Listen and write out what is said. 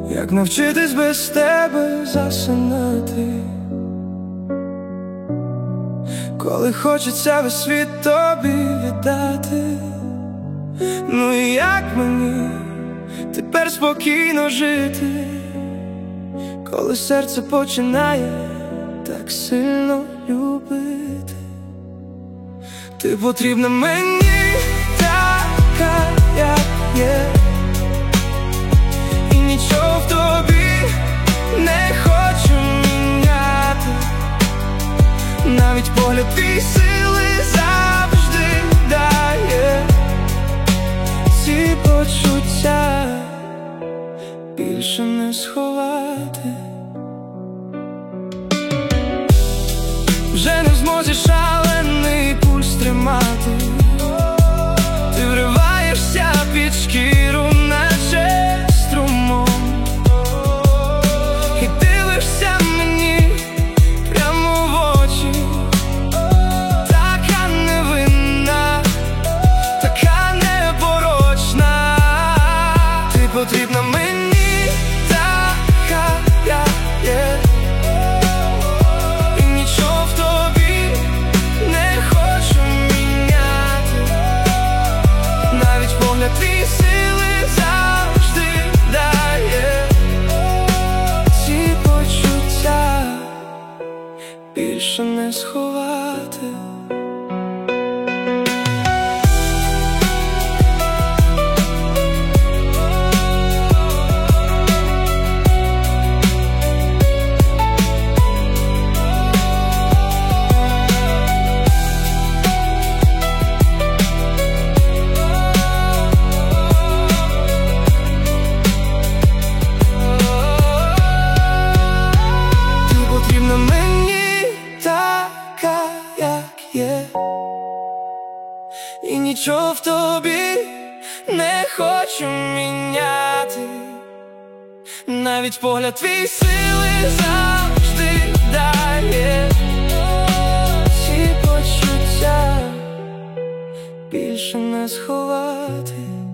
Як навчитись без тебе засинати, коли хочеться весь світ тобі віддати. Ну і як мені тепер спокійно жити, коли серце починає так сильно любити? Ти потрібна мені така, як є, і нічого в тобі не хочу міняти. Навіть погляд твій сили завжди дає. Ці почуття більше не сховати. Вже не в змозі шалений пульс тримати. Ти вриваєшся під шкіру, наче струмом, і дивишся мені прямо в очі. Така невинна, така непорочна. Ти потрібна мені така, як є, і нічого в тобі не хочу міняти. Навіть погляд твій сили завжди дає. Ці почуття більше не сховати. Потрібна мені така, як є, і нічого в тобі не хочу міняти. Навіть погляд твій сили завжди дає. Ці почуття більше не сховати.